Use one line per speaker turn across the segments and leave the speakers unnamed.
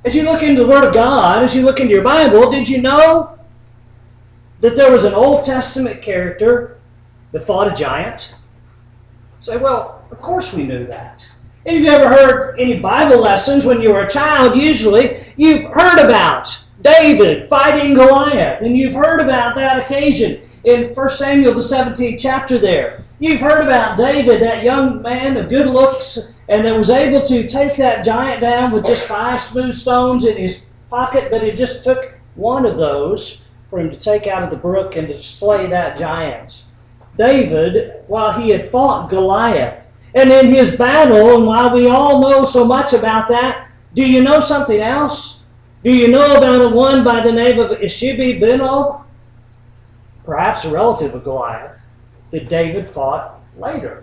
As you look into the Word of God, as you look into your Bible, did you know that there was an Old Testament character that fought a giant? You say, well, of course we knew that. And if you ever heard any Bible lessons when you were a child, usually you've heard about David fighting Goliath. And you've heard about that occasion in 1 Samuel, the 17th chapter there. You've heard about David, that young man of good looks, and that was able to take that giant down with just 5 smooth stones in his pocket, but it just took one of those for him to take out of the brook and to slay that giant. David, while he had fought Goliath, and in his battle, and while we all know so much about that, do you know something else? Do you know about a one by the name of Ishibi-Benob? Perhaps a relative of Goliath, that David fought later.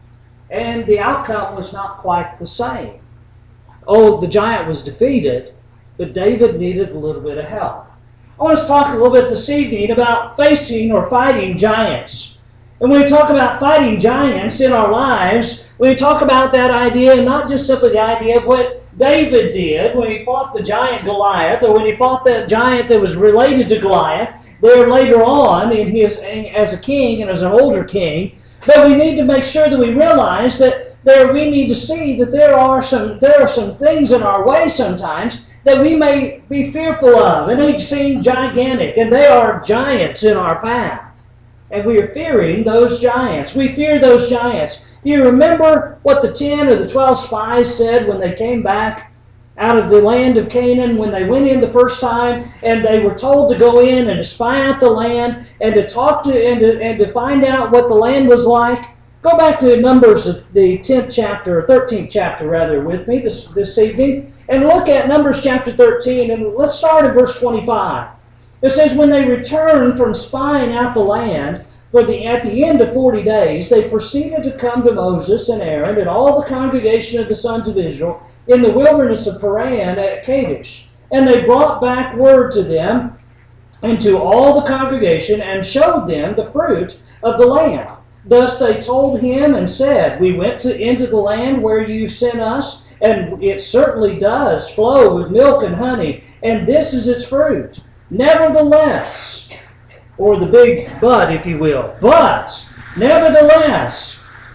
And the outcome was not quite the same. Oh, the giant was defeated, but David needed a little bit of help. I want us to talk a little bit this evening about facing or fighting giants. And when we talk about fighting giants in our lives, when we talk about that idea, not just simply the idea of what David did when he fought the giant Goliath, or when he fought that giant that was related to Goliath, there later on in his as a king and as an older king, but we need to make sure that we realize that we need to see that there are some things in our way sometimes that we may be fearful of, and they seem gigantic, and they are giants in our path. And we are fearing those giants. We fear those giants. Do you remember what the 10 or the 12 spies said when they came back out of the land of Canaan, when they went in the first time, and they were told to go in and to spy out the land, and to talk to and to find out what the land was like? Go back to Numbers, the 10th chapter, or 13th chapter rather, with me this evening, and look at Numbers chapter 13, and let's start at verse 25. It says, when they returned from spying out the land, at the end of 40 days, they proceeded to come to Moses and Aaron and all the congregation of the sons of Israel in the wilderness of Paran at Kadesh. And they brought back word to them and to all the congregation and showed them the fruit of the land. Thus they told him and said, we went into the land where you sent us, and it certainly does flow with milk and honey, and this is its fruit. Nevertheless, or the big but, if you will, but nevertheless,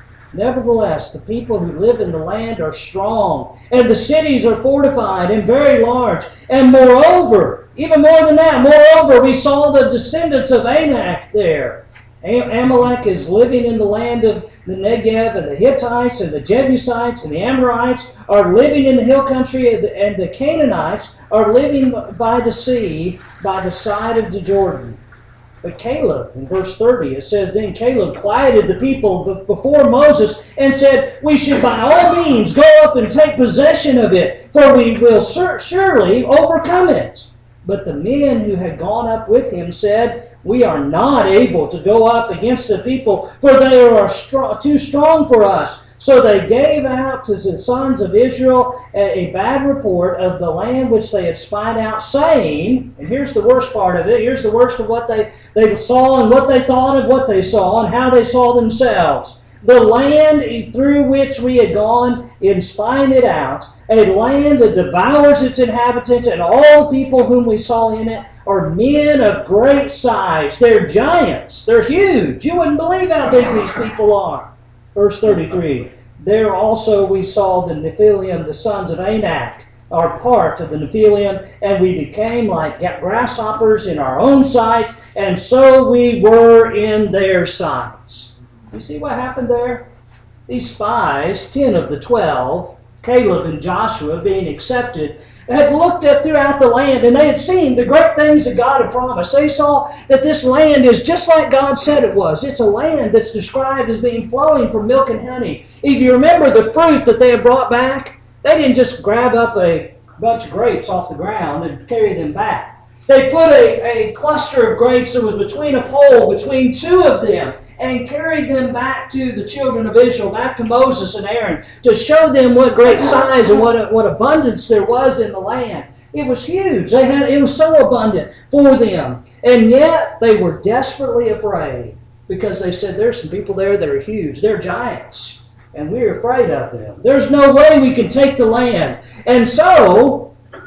the people who live in the land are strong, and the cities are fortified and very large. And moreover, even more than that, moreover, we saw the descendants of Anak there. Amalek is living in the land of the Negev, and the Hittites and the Jebusites and the Amorites are living in the hill country, and the Canaanites are living by the sea, by the side of the Jordan. But Caleb, in verse 30, it says, then Caleb quieted the people before Moses and said, we should by all means go up and take possession of it, for we will surely overcome it. But the men who had gone up with him said, we are not able to go up against the people, for they are too strong for us. So they gave out to the sons of Israel a bad report of the land which they had spied out, saying, and here's the worst part of it, here's the worst of what they saw and what they thought of what they saw and how they saw themselves. The land through which we had gone in spying it out, a land that devours its inhabitants, and all the people whom we saw in it are men of great size. They're giants. They're huge. You wouldn't believe how big these people are. Verse 33, there also we saw the Nephilim, the sons of Anak, are part of the Nephilim, and we became like grasshoppers in our own sight, and so we were in their sights. You see what happened there? These spies, 10 of the 12, Caleb and Joshua being accepted, had looked at throughout the land, and they had seen the great things that God had promised. They saw that this land is just like God said it was. It's a land that's described as being flowing from milk and honey. If you remember the fruit that they had brought back, they didn't just grab up a bunch of grapes off the ground and carry them back. They put a cluster of grapes that was between a pole, between 2 of them, and carried them back to the children of Israel, back to Moses and Aaron, to show them what great size and what abundance there was in the land. It was huge. It was so abundant for them. And yet they were desperately afraid, because they said, there's some people there that are huge. They're giants, and we're afraid of them. There's no way we can take the land. And so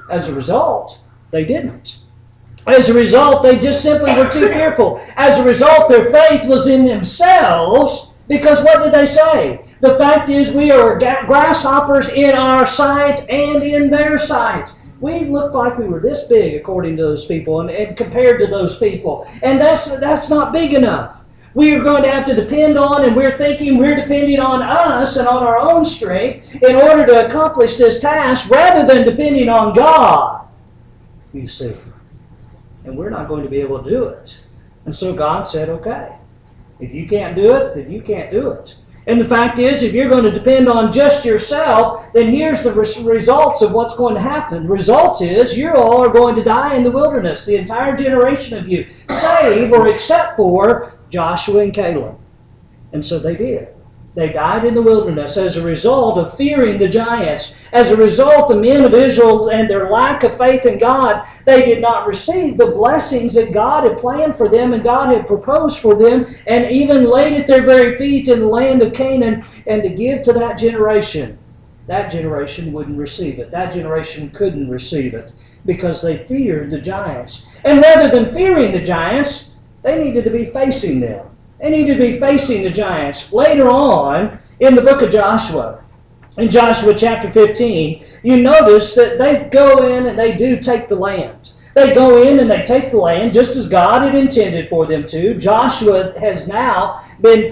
As a result, they didn't. As a result, they just simply were too fearful. As a result, their faith was in themselves, because what did they say? The fact is, we are grasshoppers in our sight and in their sight. We looked like we were this big according to those people and compared to those people. And that's not big enough. We are going to have to depend on, and we're thinking we're depending on us and on our own strength in order to accomplish this task rather than depending on God, you see. And we're not going to be able to do it. And so God said, okay, if you can't do it, then you can't do it. And the fact is, if you're going to depend on just yourself, then here's the results of what's going to happen. The results is you all are going to die in the wilderness, the entire generation of you, save or except for Joshua and Caleb. And so they did. They died in the wilderness as a result of fearing the giants. As a result, the men of Israel and their lack of faith in God, they did not receive the blessings that God had planned for them and God had proposed for them, and even laid at their very feet in the land of Canaan, and to give to that generation. That generation wouldn't receive it. That generation couldn't receive it because they feared the giants. And rather than fearing the giants, they needed to be facing them. They need to be facing the giants. Later on in the book of Joshua, in Joshua chapter 15, you notice that they go in and they do take the land. They go in and they take the land just as God had intended for them to. Joshua has now been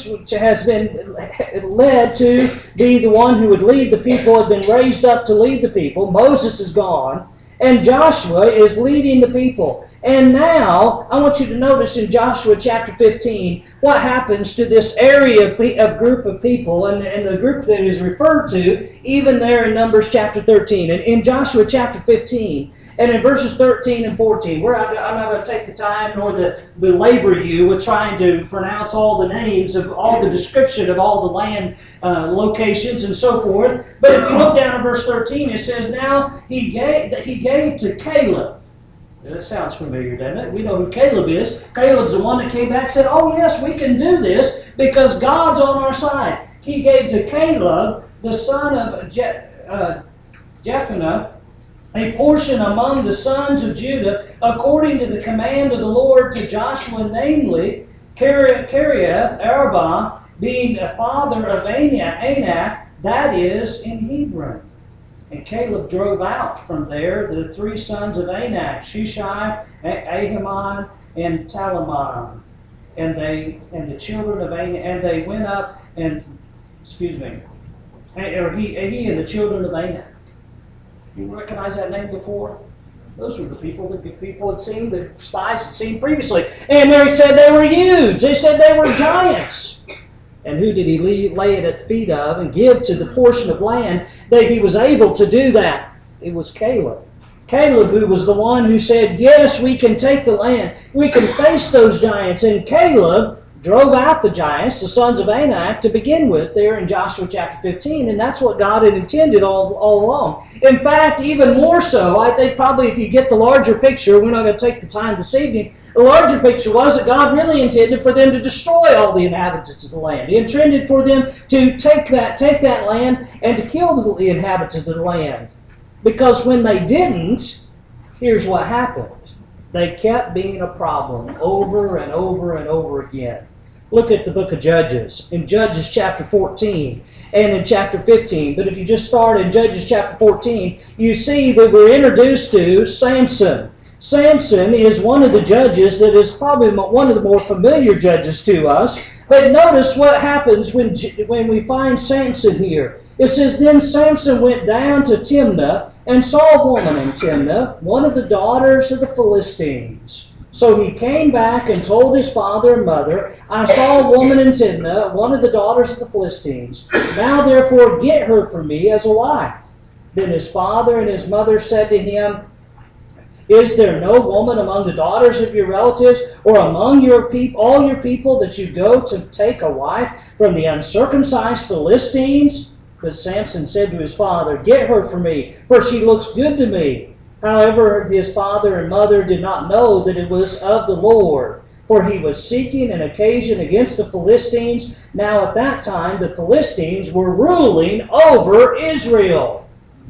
led to be the one who would lead the people, had been raised up to lead the people. Moses is gone, and Joshua is leading the people. And now, I want you to notice in Joshua chapter 15, what happens to this area of group of people, and the group that is referred to, even there in Numbers chapter 13. And in Joshua chapter 15, and in verses 13 and 14, I'm not going to take the time nor to belabor you with trying to pronounce all the names of all the description of all the land locations and so forth. But if you look down at verse 13, it says, now he gave to Caleb. That sounds familiar, doesn't it? We know who Caleb is. Caleb's the one that came back and said, oh yes, we can do this because God's on our side. He gave to Caleb, the son of Jephunneh, a portion among the sons of Judah, according to the command of the Lord to Joshua, namely, Kiriath Arba, being the father of Anak, that is, in Hebron. And Caleb drove out from there the three sons of Anak, Shishai, Ahiman, and Talmai. And the children of Anak, and they went up and, he and the children of Anak. You recognize that name before? Those were the people that the people had seen, the spies had seen previously. And they said they were huge. They said they were giants. And who did he lay it at the feet of and give to the portion of land that he was able to do that? It was Caleb. Caleb, who was the one who said, yes, we can take the land. We can face those giants. And Caleb drove out the giants, the sons of Anak, to begin with there in Joshua chapter 15. And that's what God had intended all along. In fact, even more so, I think probably if you get the larger picture, we're not going to take the time this evening, the larger picture was that God really intended for them to destroy all the inhabitants of the land. He intended for them to take that land and to kill the inhabitants of the land. Because when they didn't, here's what happened. They kept being a problem over and over and over again. Look at the book of Judges, in Judges chapter 14 and in chapter 15. But if you just start in Judges chapter 14, you see that we're introduced to Samson. Samson is one of the judges that is probably one of the more familiar judges to us. But notice what happens when we find Samson here. It says, then Samson went down to Timnah and saw a woman in Timnah, one of the daughters of the Philistines. So he came back and told his father and mother, I saw a woman in Timnah, one of the daughters of the Philistines. Now therefore get her for me as a wife. Then his father and his mother said to him, is there no woman among the daughters of your relatives or among all your people that you go to take a wife from the uncircumcised Philistines? But Samson said to his father, get her for me, for she looks good to me. However, his father and mother did not know that it was of the Lord, for he was seeking an occasion against the Philistines. Now at that time the Philistines were ruling over Israel.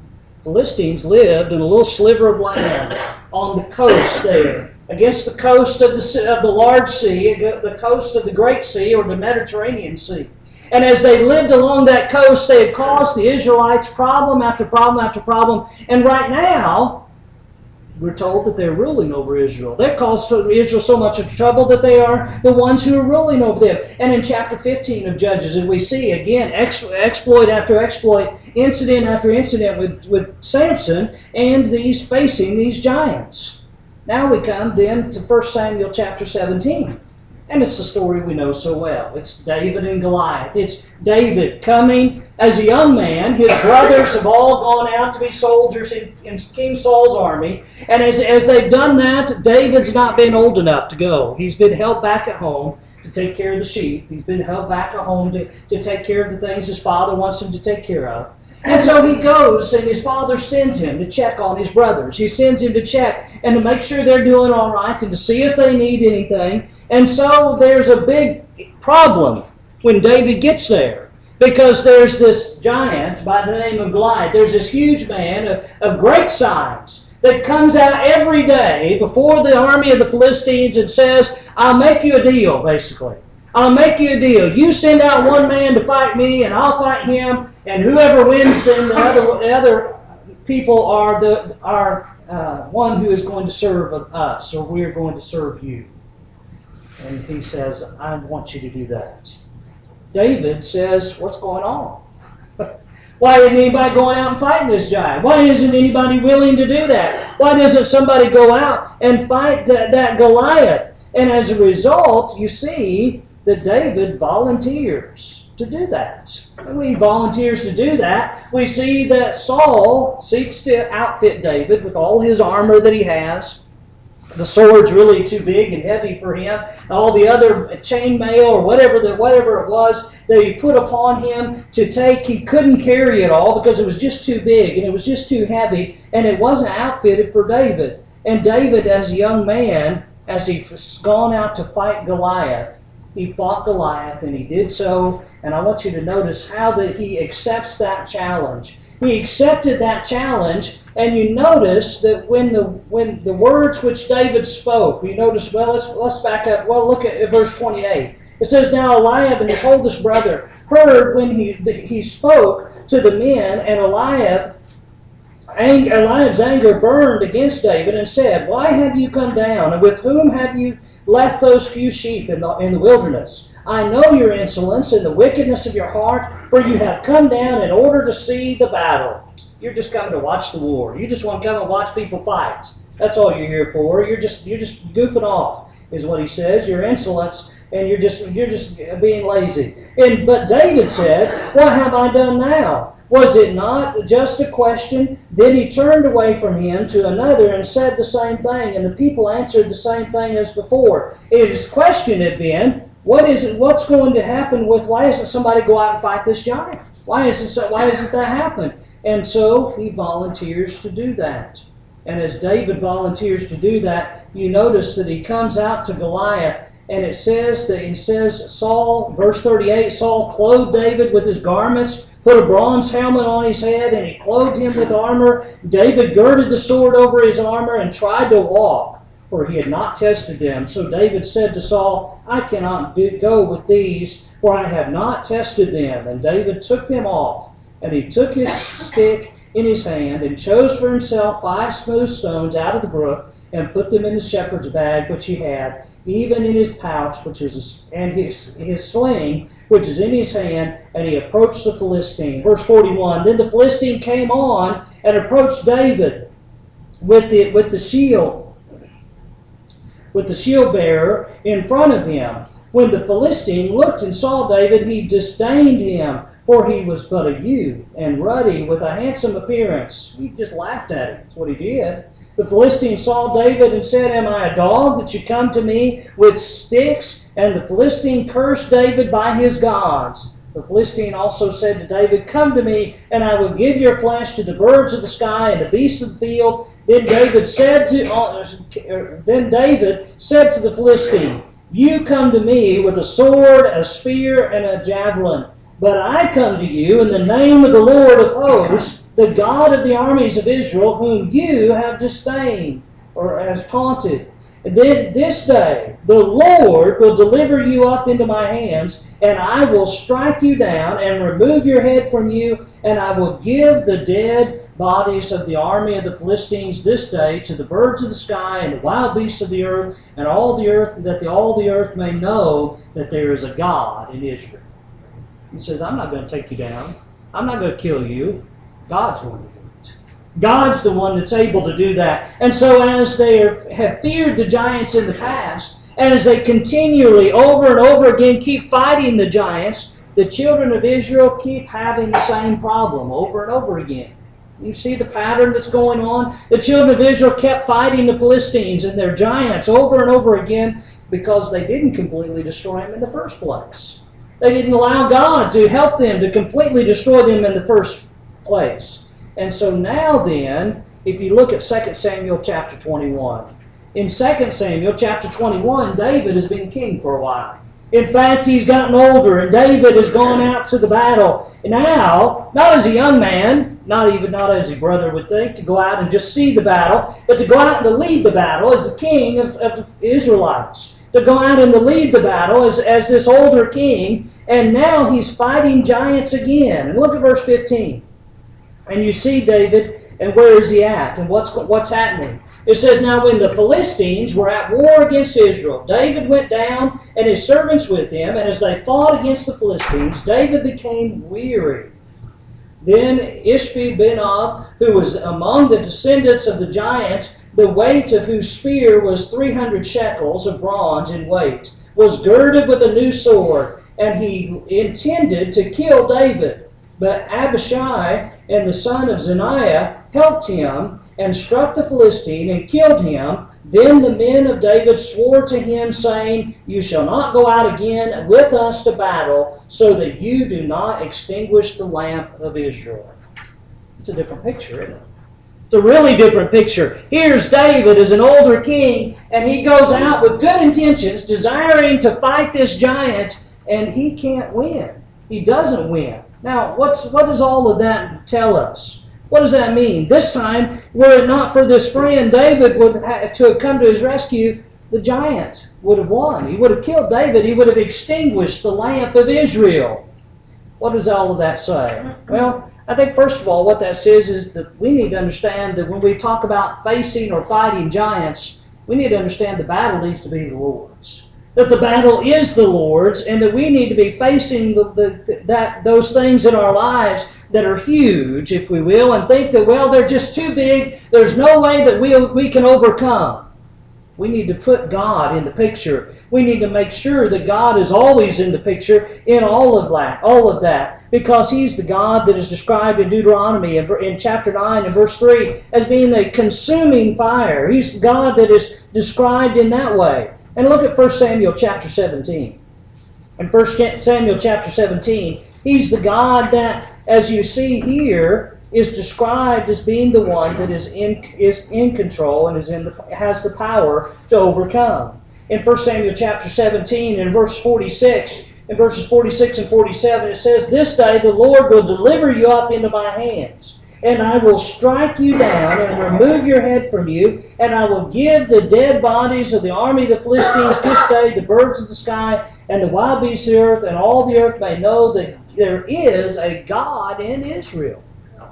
Philistines lived in a little sliver of land on the coast there, against the coast of the large sea, the coast of the Great Sea or the Mediterranean Sea. And as they lived along that coast, they had caused the Israelites problem after problem after problem. And right now, we're told that they're ruling over Israel. They've caused Israel so much trouble that they are the ones who are ruling over them. And in chapter 15 of Judges, and we see again exploit after exploit, incident after incident with Samson and facing these giants. Now we come then to 1 Samuel chapter 17. And it's the story we know so well. It's David and Goliath. It's David coming as a young man. His brothers have all gone out to be soldiers in King Saul's army. And as they've done that, David's not been old enough to go. He's been held back at home to take care of the sheep. He's been held back at home to take care of the things his father wants him to take care of. And so he goes, and his father sends him to check on his brothers. He sends him to check and to make sure they're doing all right and to see if they need anything. And so there's a big problem when David gets there, because there's this giant by the name of Goliath. There's this huge man of great size that comes out every day before the army of the Philistines and says, I'll make you a deal, basically. I'll make you a deal. You send out one man to fight me, and I'll fight him, and whoever wins, then the other people are one who is going to serve us, or we're going to serve you. And he says, I want you to do that. David says, what's going on? Why isn't anybody going out and fighting this giant? Why isn't anybody willing to do that? Why doesn't somebody go out and fight that Goliath? And as a result, you see that David volunteers to do that. And when he volunteers to do that, we see that Saul seeks to outfit David with all his armor that he has. The sword's really too big and heavy for him. All the other chainmail or whatever it was that he put upon him to take, he couldn't carry it all because it was just too big and it was just too heavy, and it wasn't outfitted for David. And David, as a young man, as he's gone out to fight Goliath, he fought Goliath, and he did so. And I want you to notice how that he accepts that challenge. He accepted that challenge, and you notice that when the words which David spoke, you notice, well, let's back up. Well, look at verse 28. It says, now Eliab and his oldest brother heard when he spoke to the men, and Eliab's anger burned against David and said, why have you come down, and with whom have you left those few sheep in the wilderness? I know your insolence and the wickedness of your heart, for you have come down in order to see the battle. You're just coming to watch the war. You just want to come and watch people fight. That's all you're here for. You're just goofing off, is what he says. Your insolence, and you're just being lazy. But David said, what have I done now? Was it not just a question? Then he turned away from him to another and said the same thing, and the people answered the same thing as before. His question had been, what's going to happen why doesn't somebody go out and fight this giant? Why isn't that happen? And so he volunteers to do that. And as David volunteers to do that, you notice that he comes out to Goliath, and it says Saul, verse 38, Saul clothed David with his garments, put a bronze helmet on his head, and he clothed him with armor. David girded the sword over his armor and tried to walk, for he had not tested them. So David said to Saul, I cannot go with these, for I have not tested them. And David took them off, and he took his stick in his hand, and chose for himself 5 smooth stones out of the brook, and put them in the shepherd's bag which he had, even in his pouch, and his sling, which is in his hand, and he approached the Philistine. Verse 41, then the Philistine came on and approached David with the shield bearer in front of him. When the Philistine looked and saw David, he disdained him, for he was but a youth, and ruddy, with a handsome appearance. He just laughed at him. That's what he did. The Philistine saw David and said, am I a dog that you come to me with sticks? And the Philistine cursed David by his gods. The Philistine also said to David, come to me, and I will give your flesh to the birds of the sky and the beasts of the field. Then David said to the Philistine, you come to me with a sword, a spear, and a javelin. But I come to you in the name of the Lord of hosts, the God of the armies of Israel, whom you have disdained or has taunted. And then this day the Lord will deliver you up into my hands, and I will strike you down and remove your head from you, and I will give the dead bodies of the army of the Philistines this day to the birds of the sky and the wild beasts of the earth, and all the earth, that all the earth may know that there is a God in Israel. He says, I'm not going to take you down. I'm not going to kill you. God's going to do it. God's the one that's able to do that. And so as they have feared the giants in the past, and as they continually, over and over again, keep fighting the giants, the children of Israel keep having the same problem over and over again. You see the pattern that's going on? The children of Israel kept fighting the Philistines and their giants over and over again because they didn't completely destroy them in the first place. They didn't allow God to help them to completely destroy them in the first place. And so now then, if you look at 2 Samuel chapter 21, in 2 Samuel chapter 21, David has been king for a while. In fact, he's gotten older, and David has gone out to the battle. And now, not as a young man, not as a brother would think, to go out and just see the battle, but to go out and to lead the battle as the king of the Israelites. To go out and to lead the battle as this older king, and now he's fighting giants again. And look at verse 15. And you see David, and where is he at, and what's happening? It says, now when the Philistines were at war against Israel, David went down and his servants with him, and as they fought against the Philistines, David became weary. Then Ishbi-Benob, who was among the descendants of the giants, the weight of whose spear was 300 shekels of bronze in weight, was girded with a new sword, and he intended to kill David. But Abishai and the son of Zeruiah helped him and struck the Philistine and killed him. Then the men of David swore to him, saying, you shall not go out again with us to battle, so that you do not extinguish the lamp of Israel. It's a different picture, isn't it? It's a really different picture. Here's David as an older king, and he goes out with good intentions, desiring to fight this giant, and he can't win. He doesn't win. Now, what does all of that tell us? What does that mean? This time, were it not for this friend David to have come to his rescue, the giant would have won. He would have killed David. He would have extinguished the lamp of Israel. What does all of that say? Well, I think first of all what that says is that we need to understand that when we talk about facing or fighting giants, we need to understand the battle needs to be the Lord's. That the battle is the Lord's, and that we need to be facing those things in our lives that are huge, if we will, and think that, well, they're just too big. There's no way that we can overcome. We need to put God in the picture. We need to make sure that God is always in the picture in all of that, because He's the God that is described in Deuteronomy in chapter 9 and verse 3 as being a consuming fire. He's the God that is described in that way. And look at 1 Samuel chapter 17. In 1 Samuel chapter 17, He's the God that, as you see here, is described as being the one that is in control and has the power to overcome. In 1 Samuel chapter 17, in verse 46, in verses 46 and 47, it says, this day the Lord will deliver you up into my hands, and I will strike you down and remove your head from you, and I will give the dead bodies of the army of the Philistines this day, the birds of the sky, and the wild beasts of the earth, and all the earth may know that there is a God in Israel.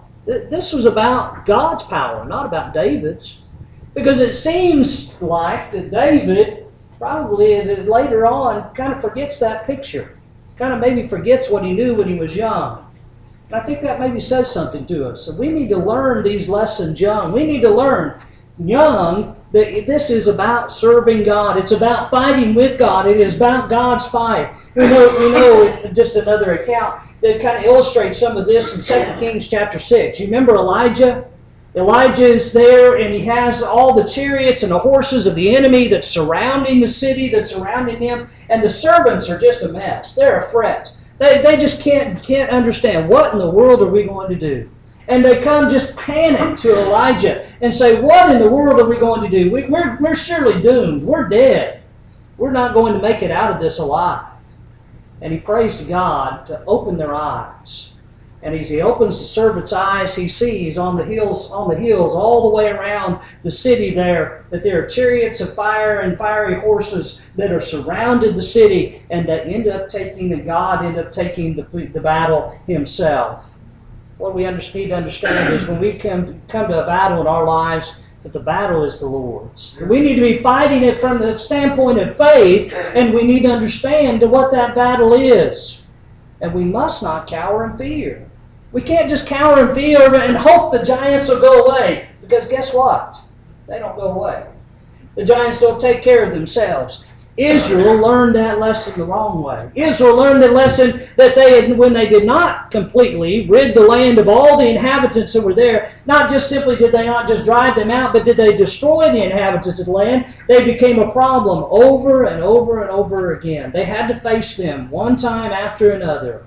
This was about God's power, not about David's. Because it seems like that David probably later on kind of forgets that picture. Kind of maybe forgets what he knew when he was young. And I think that maybe says something to us. So we need to learn these lessons young. We need to learn young that this is about serving God. It's about fighting with God. It is about God's fight. We know just another account that kind of illustrates some of this in 2 Kings chapter 6. You remember Elijah? Elijah is there, and he has all the chariots and the horses of the enemy that's surrounding the city, that's surrounding him, and the servants are just a mess. They're a fret. They just can't understand, what in the world are we going to do? And they come just panic to Elijah and say, what in the world are we going to do? We're surely doomed. We're dead. We're not going to make it out of this alive. And he prays to God to open their eyes. And as he opens the servant's eyes, he sees on the hills, all the way around the city there, that there are chariots of fire and fiery horses that are surrounded the city, and that God ended up taking the battle himself. What we need to understand is when we come to a battle in our lives, that the battle is the Lord's. We need to be fighting it from the standpoint of faith, and we need to understand what that battle is. And we must not cower in fear. We can't just cower in fear and hope the giants will go away. Because guess what? They don't go away. The giants don't take care of themselves. Israel learned that lesson the wrong way. Israel learned the lesson that when they did not completely rid the land of all the inhabitants that were there, not just simply did they not just drive them out, but did they destroy the inhabitants of the land, they became a problem over and over and over again. They had to face them one time after another.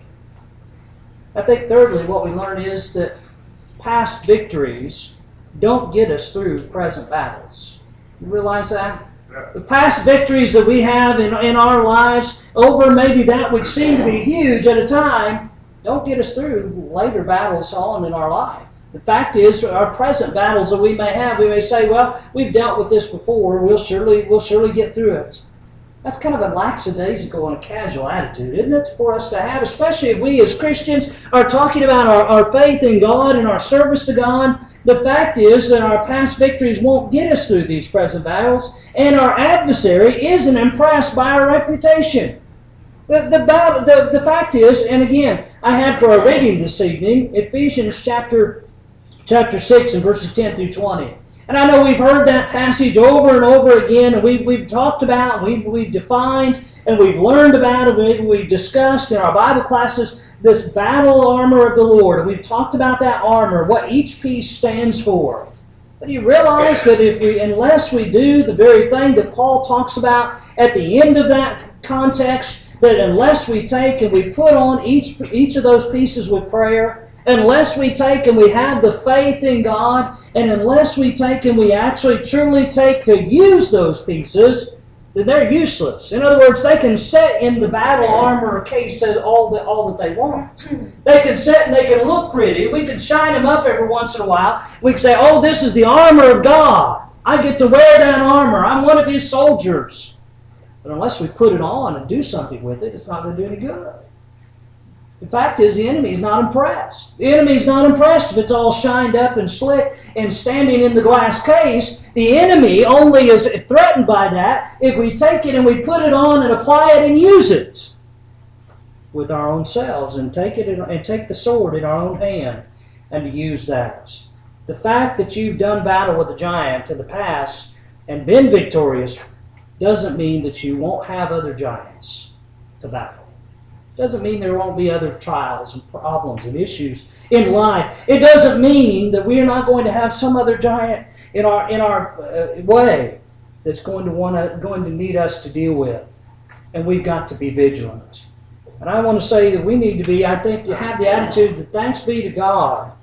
I think thirdly, what we learn is that past victories don't get us through present battles. You realize that? The past victories that we have in our lives over maybe that which seemed to be huge at a time don't get us through later battles on in our life. The fact is, our present battles that we may have, we may say, well, we've dealt with this before, we'll surely get through it. That's kind of a lackadaisical and a casual attitude, isn't it, for us to have, especially if we as Christians are talking about our faith in God and our service to God. The fact is that our past victories won't get us through these present battles, and our adversary isn't impressed by our reputation. The fact is, and again, I had for our reading this evening, Ephesians chapter 6 and verses 10 through 20. And I know we've heard that passage over and over again, and we've talked about, we've defined, and we've learned about it, maybe we've discussed in our Bible classes this battle armor of the Lord. And we've talked about that armor, what each piece stands for. But do you realize that unless we do the very thing that Paul talks about at the end of that context, that unless we take and we put on each of those pieces with prayer, unless we take and we have the faith in God, and unless we take and we actually truly take to use those pieces, then they're useless. In other words, they can sit in the battle armor case all that they want. They can sit and they can look pretty. We can shine them up every once in a while. We can say, oh, this is the armor of God. I get to wear that armor. I'm one of His soldiers. But unless we put it on and do something with it, it's not going to do any good. The fact is, the enemy's not impressed. The enemy's not impressed if it's all shined up and slick and standing in the glass case. The enemy only is threatened by that if we take it and we put it on and apply it and use it with our own selves, and take the sword in our own hand and to use that. The fact that you've done battle with a giant in the past and been victorious doesn't mean that you won't have other giants to battle. Doesn't mean there won't be other trials and problems and issues in life. It doesn't mean that we are not going to have some other giant in our way that's going to need us to deal with, and we've got to be vigilant. And I want to say that we need to be, I think, to have the attitude that thanks be to God,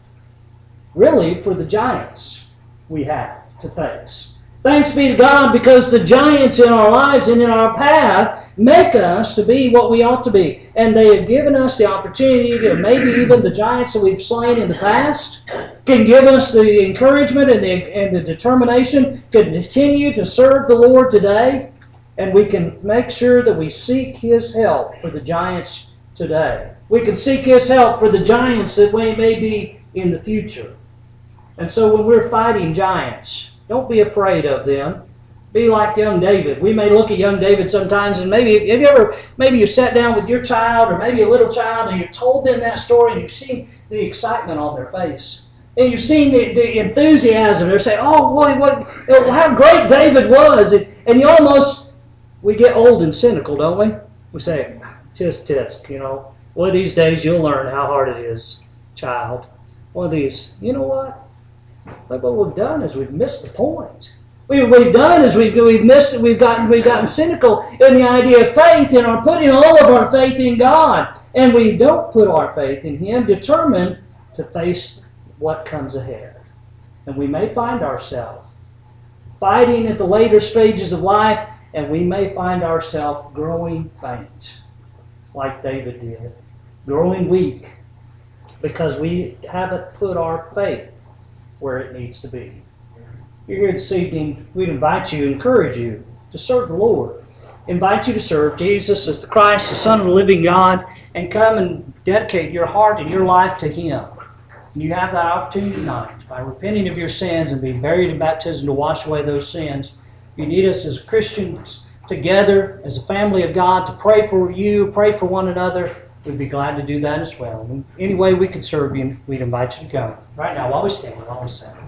really, for the giants we have to face. Thanks be to God because the giants in our lives and in our path make us to be what we ought to be. And they have given us the opportunity to, maybe even the giants that we've slain in the past can give us the encouragement and the determination to continue to serve the Lord today. And we can make sure that we seek His help for the giants today. We can seek His help for the giants that may be in the future. And so when we're fighting giants, don't be afraid of them. Be like young David. We may look at young David sometimes, and maybe you sat down with your child or maybe a little child and you told them that story and you've seen the excitement on their face. And you've seen the enthusiasm. They're saying, oh boy, how great David was. And we get old and cynical, don't we? We say, tisk, one of these days you'll learn how hard it is, child. One of these, you know what? Look what we've done is we've missed the point. What we've done is we've gotten cynical in the idea of faith and are putting all of our faith in God. And we don't put our faith in Him, determined to face what comes ahead. And we may find ourselves fighting at the later stages of life, and we may find ourselves growing faint, like David did, growing weak. because we haven't put our faith where it needs to be. You're here this evening, we'd invite you, encourage you to serve the Lord. Invite you to serve Jesus as the Christ, the Son of the living God, and come and dedicate your heart and your life to Him. And you have that opportunity tonight by repenting of your sins and being buried in baptism to wash away those sins. You need us as Christians together, as a family of God, to pray for you, pray for one another. We'd be glad to do that as well. And any way we could serve you, we'd invite you to come. Right now, while we stand, while we sing.